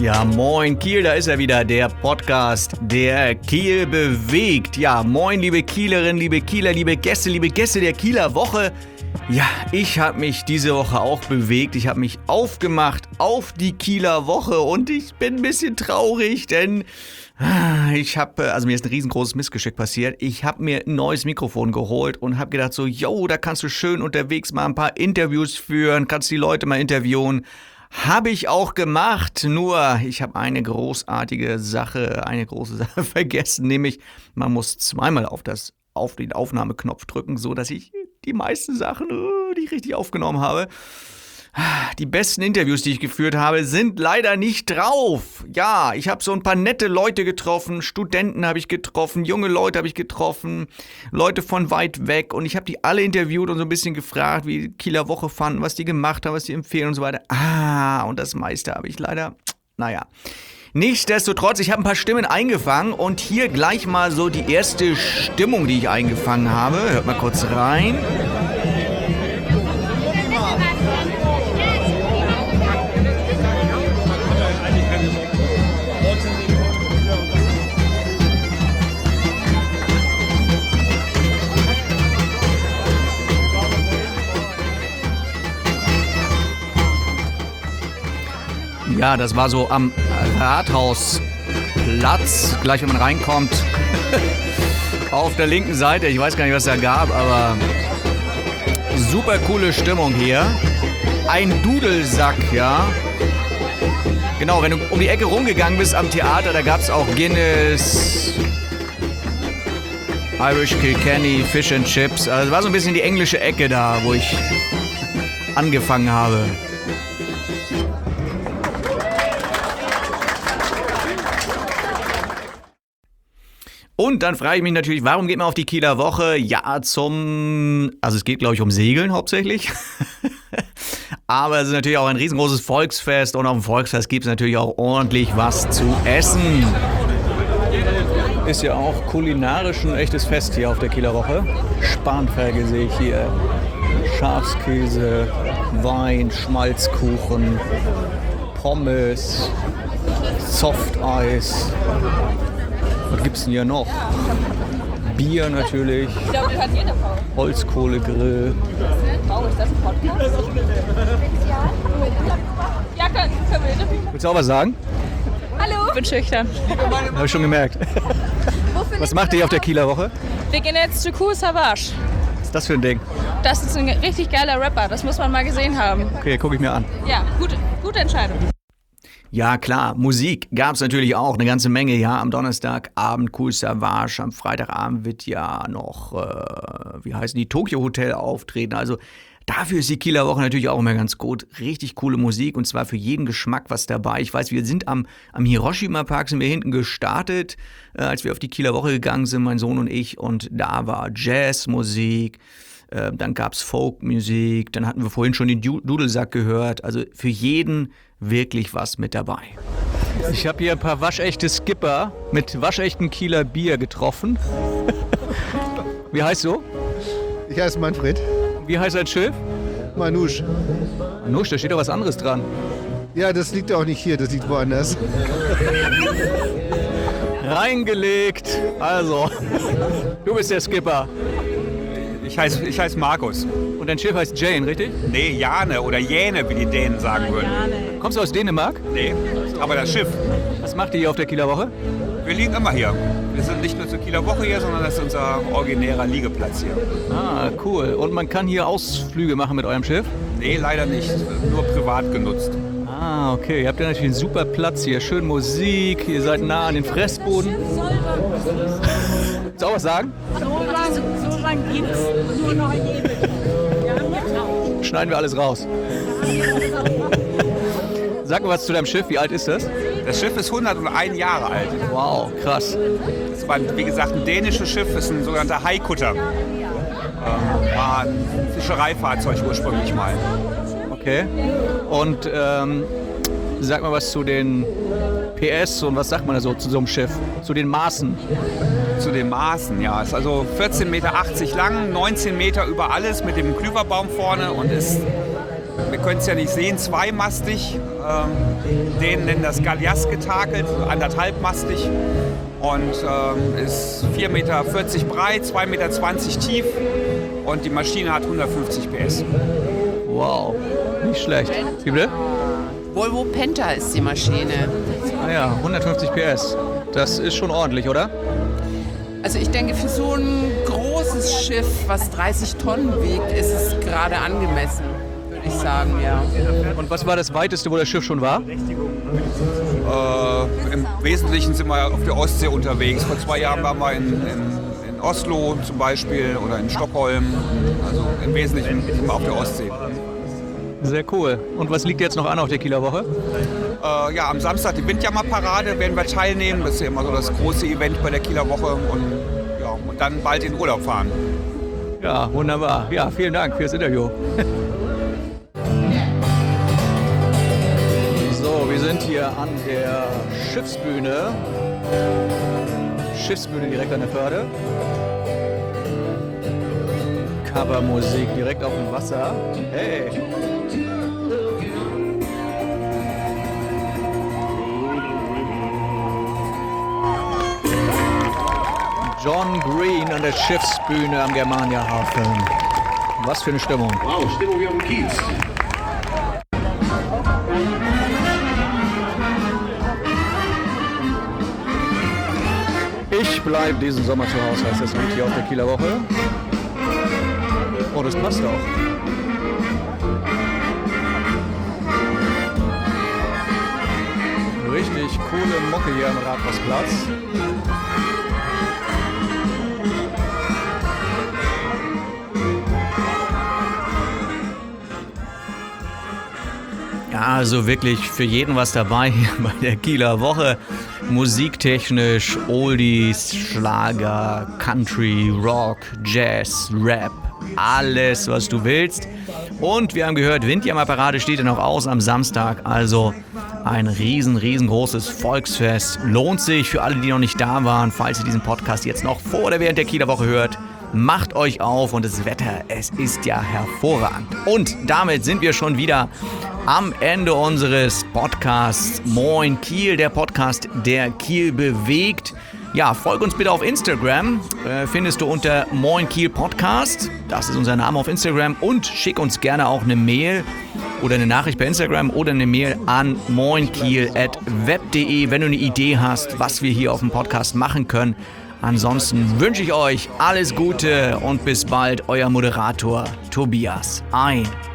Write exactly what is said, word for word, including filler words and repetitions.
Ja, moin Kiel, da ist er wieder, der Podcast, der Kiel bewegt. Ja, moin liebe Kielerinnen, liebe Kieler, liebe Gäste, liebe Gäste der Kieler Woche. Ja, ich habe mich diese Woche auch bewegt. Ich habe mich aufgemacht auf die Kieler Woche und ich bin ein bisschen traurig, denn ich habe, also mir ist ein riesengroßes Missgeschick passiert. Ich habe mir ein neues Mikrofon geholt und habe gedacht so, yo, da kannst du schön unterwegs mal ein paar Interviews führen, kannst die Leute mal interviewen. Habe ich auch gemacht, nur ich habe eine großartige Sache, eine große Sache vergessen, nämlich man muss zweimal auf, das, auf den Aufnahmeknopf drücken, so dass ich die meisten Sachen, die ich richtig aufgenommen habe, die besten Interviews, die ich geführt habe, sind leider nicht drauf. Ja, ich habe so ein paar nette Leute getroffen, Studenten habe ich getroffen, junge Leute habe ich getroffen, Leute von weit weg und ich habe die alle interviewt und so ein bisschen gefragt, wie die Kieler Woche fanden, was die gemacht haben, was die empfehlen und so weiter. Ah, und das meiste habe ich leider, naja. Nichtsdestotrotz, ich habe ein paar Stimmen eingefangen und hier gleich mal so die erste Stimmung, die ich eingefangen habe. Hört mal kurz rein. Ja, das war so am Rathausplatz, gleich wenn man reinkommt, auf der linken Seite. Ich weiß gar nicht, was da gab, aber super coole Stimmung hier. Ein Dudelsack, ja. Genau, wenn du um die Ecke rumgegangen bist am Theater, da gab es auch Guinness, Irish Kilkenny, Fish and Chips. Also war so ein bisschen die englische Ecke da, wo ich angefangen habe. Und dann frage ich mich natürlich, warum geht man auf die Kieler Woche? Ja, zum, also es geht glaube ich um Segeln hauptsächlich. Aber es ist natürlich auch ein riesengroßes Volksfest und auf dem Volksfest gibt es natürlich auch ordentlich was zu essen. Ist ja auch kulinarisch ein echtes Fest hier auf der Kieler Woche. Spanferkel sehe ich hier, Schafskäse, Wein, Schmalzkuchen, Pommes, Softeis. Was gibt's denn hier noch? Bier natürlich. Ich glaube, das hat jeder Frau. Holzkohlegrill. Frau, ist das ein Podcast? Ja, können, können wir. Willst du auch was sagen? Hallo. Ich bin schüchtern. Habe ich schon gemerkt. Was macht ihr auf der Kieler Woche? Wir gehen jetzt zu Kool Savas. Was ist das für ein Ding? Das ist ein richtig geiler Rapper. Das muss man mal gesehen haben. Okay, gucke ich mir an. Ja, gute, gute Entscheidung. Ja klar, Musik gab es natürlich auch eine ganze Menge, ja, am Donnerstagabend Kool Savas, am Freitagabend wird ja noch, äh, wie heißen die, Tokyo Hotel auftreten, also dafür ist die Kieler Woche natürlich auch immer ganz gut, richtig coole Musik und zwar für jeden Geschmack was dabei. Ich weiß, wir sind am, am Hiroshima Park, sind wir hinten gestartet, äh, als wir auf die Kieler Woche gegangen sind, mein Sohn und ich, und da war Jazzmusik. Äh, dann gab's Folkmusik, dann hatten wir vorhin schon den Dudelsack gehört, also für jeden wirklich was mit dabei. Ich habe hier ein paar waschechte Skipper mit waschechten Kieler Bier getroffen. Wie heißt du? Ich heiße Manfred. Wie heißt dein Schiff? Manouche. Manouche, da steht doch was anderes dran. Ja, das liegt auch nicht hier, das liegt woanders. Reingelegt. Also, du bist der Skipper. Ich heiße ich heiß Markus. Und dein Schiff heißt Jane, richtig? Nee, Jane oder Jäne, wie die Dänen sagen würden. Kommst du aus Dänemark? Nee, aber das Schiff. Was macht ihr hier auf der Kieler Woche? Wir liegen immer hier. Wir sind nicht nur zur Kieler Woche hier, sondern das ist unser originärer Liegeplatz hier. Ah, cool. Und man kann hier Ausflüge machen mit eurem Schiff? Nee, leider nicht. Nur privat genutzt. Ah, okay. Ihr habt ja natürlich einen super Platz hier. Schön Musik. Ihr seid nah an den Fressboden. Willst du auch was sagen? So lang geht's. Nur noch ein Hebel. Schneiden wir alles raus. Sag mal was zu deinem Schiff. Wie alt ist das? Das Schiff ist hunderteins Jahre alt. Wow, krass. Das war, wie gesagt, ein dänisches Schiff. Das ist ein sogenannter Haikutter. Ähm, war ein Fischereifahrzeug ursprünglich mal. Okay. Und ähm, sag mal was zu den P S und was sagt man da so zu so einem Schiff? Zu den Maßen? Zu den Maßen, ja. Ist also vierzehn Meter achtzig lang, neunzehn Meter über alles mit dem Klüverbaum vorne und ist wir können es ja nicht sehen, zweimastig. Ähm, den nennen das Gallias getakelt, anderthalbmastig. Und ähm, ist vier Meter vierzig breit, zwei Meter zwanzig tief und die Maschine hat hundertfünfzig P S. Wow, nicht schlecht. Wie bitte? Volvo Penta ist die Maschine. Ah ja, hundertfünfzig P S. Das ist schon ordentlich, oder? Also ich denke, für so ein großes Schiff, was dreißig Tonnen wiegt, ist es gerade angemessen, würde ich sagen, ja. Und was war das weiteste, wo das Schiff schon war? Äh, Im Wesentlichen sind wir auf der Ostsee unterwegs. Vor zwei Jahren waren wir in, in, in Oslo zum Beispiel oder in Stockholm. Also im Wesentlichen sind wir auf der Ostsee. Sehr cool. Und was liegt jetzt noch an auf der Kieler Woche? Äh, ja, am Samstag die Windjammerparade werden wir teilnehmen. Das ist ja immer so das große Event bei der Kieler Woche. Und, ja, und dann bald in Urlaub fahren. Ja, wunderbar. Ja, vielen Dank fürs Interview. So, wir sind hier an der Schiffsbühne. Schiffsbühne direkt an der Förde. Covermusik direkt auf dem Wasser. Hey! John Green an der Schiffsbühne am Germania-Hafen. Was für eine Stimmung. Wow, Stimmung wie auf dem Kiez. Ich bleibe diesen Sommer zu Hause, heißt das Lied hier auf der Kieler Woche. Oh, das passt auch. Richtig coole Mucke hier am Rathausplatz. Ja, also wirklich für jeden was dabei hier bei der Kieler Woche. Musiktechnisch, Oldies, Schlager, Country, Rock, Jazz, Rap, alles was du willst. Und wir haben gehört, Windjammerparade steht ja noch aus am Samstag, also ein riesen, riesengroßes Volksfest. Lohnt sich für alle, die noch nicht da waren, falls ihr diesen Podcast jetzt noch vor oder während der Kieler Woche hört. Macht euch auf und das Wetter, es ist ja hervorragend. Und damit sind wir schon wieder am Ende unseres Podcasts Moin Kiel, der Podcast, der Kiel bewegt. Ja, folg uns bitte auf Instagram, äh, findest du unter Moin Kiel Podcast, das ist unser Name auf Instagram, und schick uns gerne auch eine Mail oder eine Nachricht per Instagram oder eine Mail an moinkiel at web punkt de, wenn du eine Idee hast, was wir hier auf dem Podcast machen können. Ansonsten wünsche ich euch alles Gute und bis bald, euer Moderator Tobias Ein.